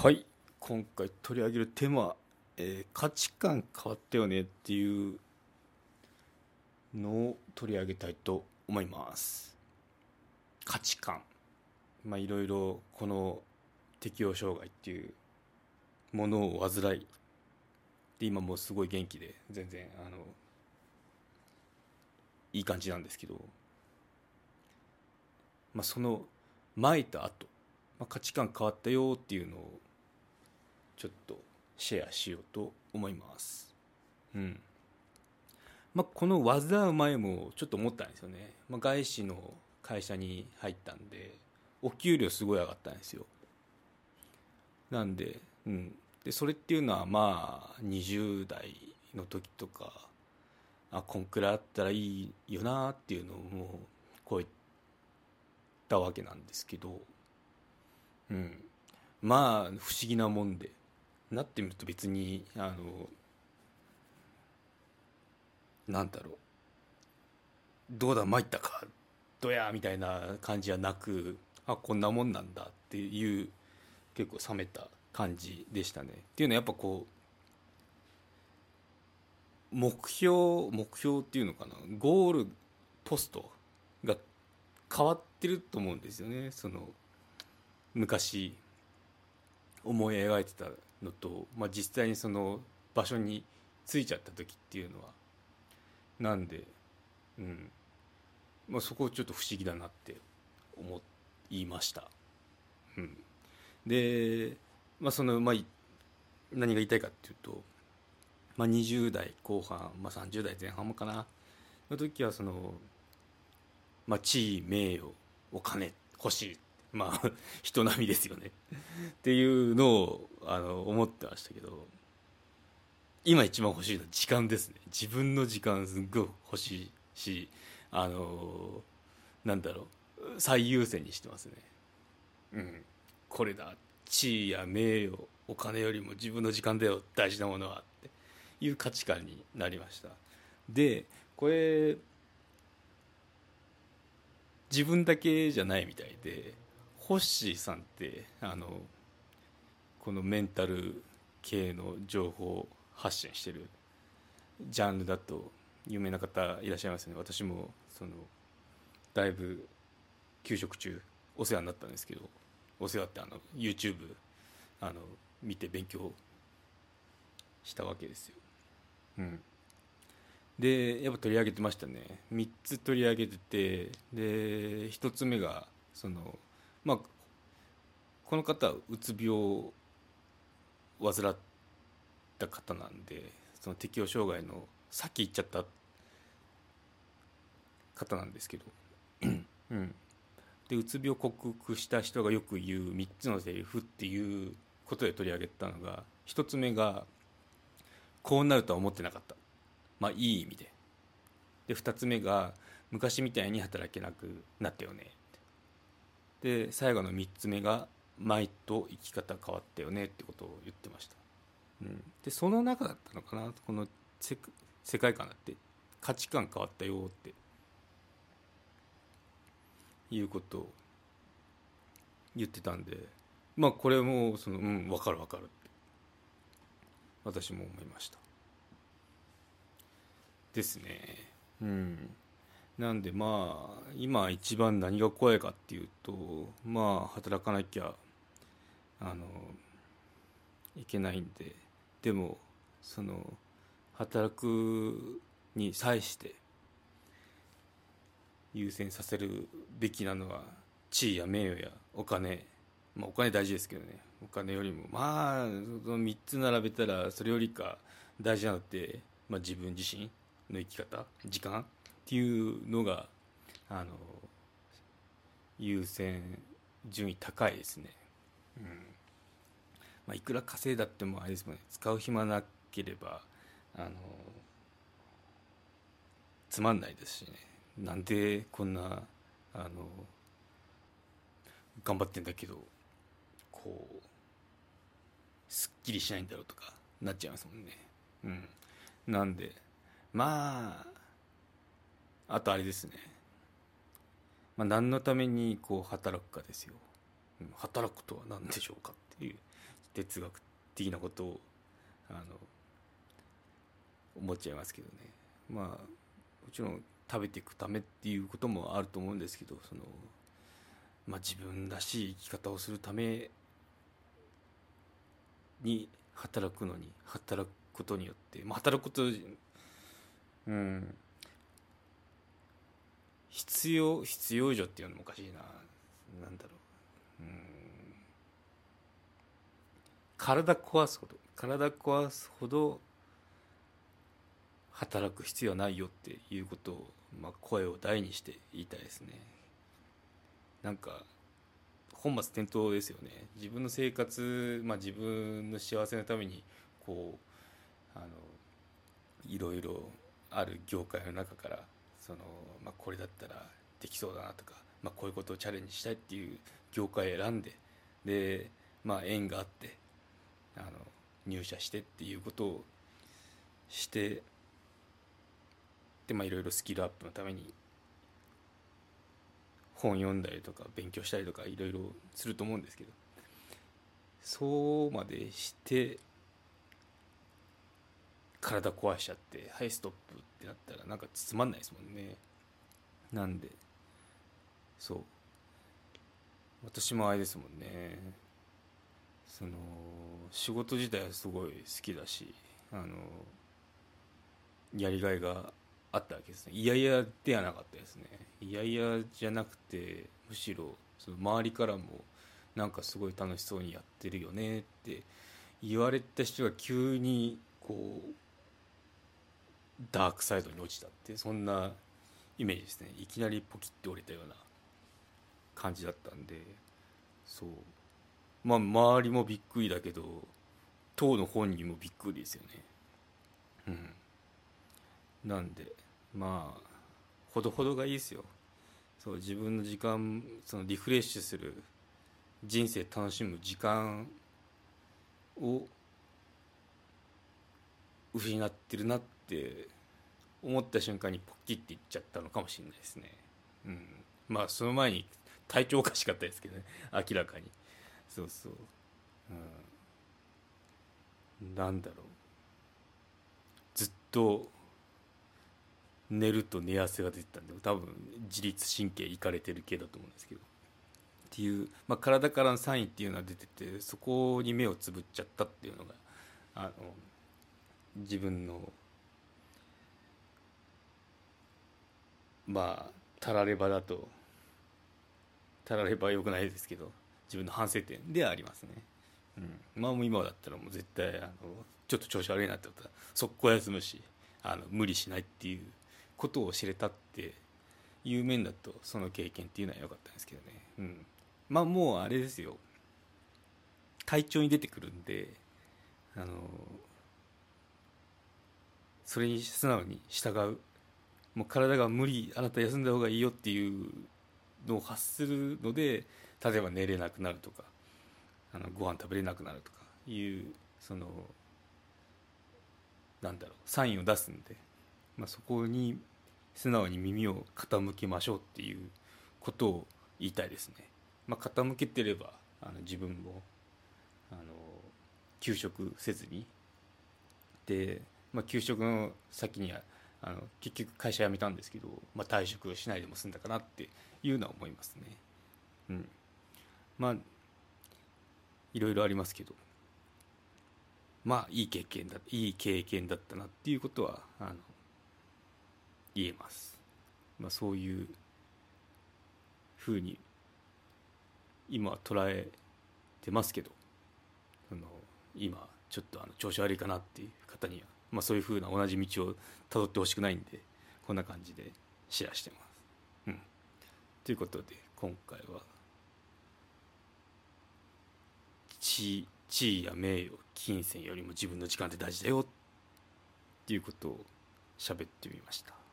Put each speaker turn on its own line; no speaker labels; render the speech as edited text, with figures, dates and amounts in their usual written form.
はい、今回取り上げるテーマは、価値観変わったよねっていうのを取り上げたいと思います。価値観、いろいろこの適応障害っていうものを患いで、今もうすごい元気で全然いい感じなんですけど、その前と後、価値観変わったよっていうのをちょっとシェアしようと思います。うん。この患う前もちょっと思ったんですよね。外資の会社に入ったんで、お給料すごい上がったんですよ。なんで、で、それっていうのは20代の時とか、こんくらいあったらいいよなっていうのをもう超えたわけなんですけど、うん。不思議なもんで、なってみると別に、なんだろう、どうだ参ったかどやみたいな感じはなく、こんなもんなんだっていう結構冷めた感じでしたね。っていうのはやっぱこう目標っていうのかな、ゴールポストが変わってると思うんですよね。その昔思い描いてたのと、実際にその場所に着いちゃった時っていうのはなんで、うんそこをちょっと不思議だなって思いました。うん、で、何が言いたいかっていうと、20代後半、30代前半もかなの時はその、地位名誉お金欲しい、人並みですよねっていうのを思ってましたけど、今一番欲しいのは時間ですね。自分の時間すっごい欲しいし、あのなんだろ最優先にしてますね。うん、これだ、地位や名誉お金よりも自分の時間だよ大事なものはっていう価値観になりました。でこれ自分だけじゃないみたいで、ホッシーさんってこのメンタル系の情報発信してるジャンルだと有名な方いらっしゃいますね。私もそのだいぶ休職中お世話になったんですけど、お世話ってYouTube あの見て勉強したわけですよ。うん、でやっぱ取り上げてましたね。3つ取り上げてて、で1つ目がそのこの方はうつ病を患った方なんで、その適応障害のさっき言っちゃった方なんですけど、うん、でうつ病を克服した人がよく言う3つのセリフっていうことで取り上げたのが、1つ目がこうなるとは思ってなかった、いい意味で。で2つ目が昔みたいに働けなくなったよね。で最後の3つ目が前と生き方変わったよねってことを言ってました。でその中だったのかな、この世界観だって価値観変わったよっていうことを言ってたんで、これもその分かる分かるって私も思いましたですね。なんで今一番何が怖いかっていうと、働かなきゃあのいけないんで、でもその働くに際して優先させるべきなのは地位や名誉やお金、お金大事ですけどね、お金よりもその3つ並べたらそれよりか大事なのって、自分自身の生き方時間っていうのが優先順位高いですね。いくら稼いだってもあれですもんね、使う暇なければつまんないですしね。なんでこんな頑張ってんだけどこうすっきりしないんだろうとかなっちゃいますもんね。なんであとあれですね、何のためにこう働くかですよ。働くとは何でしょうかっていう哲学的なことを思っちゃいますけどね。まあもちろん食べていくためっていうこともあると思うんですけど、自分らしい生き方をするために働くことによって、働くこと、必要以上っていうのもおかしいな。なんだろう、体壊すほど働く必要はないよっていうことを、声を大にして言いたいですね。なんか本末転倒ですよね。自分の生活、自分の幸せのためにこういろいろある業界の中からこれだったらできそうだなとか、こういうことをチャレンジしたいっていう業界を選んで、で、縁があって入社してっていうことをしてで、いろいろスキルアップのために本読んだりとか勉強したりとかいろいろすると思うんですけど、そうまでして体壊しちゃってはいストップってなったらなんかつまんないですもんね。なんでそう私もあれですもんね。仕事自体はすごい好きだしやりがいがあったわけですね。いやいやではなかったですね。いやいやじゃなくて、むしろ周りからもなんかすごい楽しそうにやってるよねって言われた人が急にこうダークサイドに落ちたって、そんなイメージですね。いきなりポキッて折れたような感じだったんで、そう周りもびっくりだけど当の本人もびっくりですよね。なんでほどほどがいいですよ。そう自分の時間、リフレッシュする、人生楽しむ時間を失ってるなって思った瞬間にポキッていっちゃったのかもしれないですね。その前に体調おかしかったですけどね、明らかに。そうそう、なんだろう、ずっと寝ると寝汗が出てたんで、多分自律神経いかれてる系だと思うんですけどっていう、体からのサインっていうのは出てて、そこに目をつぶっちゃったっていうのが自分のたらればよくないですけど自分の反省点ではありますね。もう今だったらもう絶対ちょっと調子悪いなってことは速攻休むし無理しないっていうことを知れたっていう面だと、その経験っていうのは良かったんですけどね。もうあれですよ、体調に出てくるんでそれに素直に従う。もう体が無理、あなた休んだ方がいいよっていうのを発するので、例えば寝れなくなるとかご飯食べれなくなるとかいうサインを出すんで、そこに素直に耳を傾けましょうっていうことを言いたいですね。傾けてれば自分も休職せずにで、休職の先には結局会社辞めたんですけど、退職しないでも済んだかなっていうのは思いますね。いろいろありますけど、いい経験だったなっていうことは言えます。そういうふうに今は捉えてますけど、今ちょっと調子悪いかなっていう方には、そういうふうな同じ道をたどってほしくないんで、こんな感じでシェアしてます。ということで今回は地位や名誉、金銭よりも自分の時間って大事だよっていうことを喋ってみました。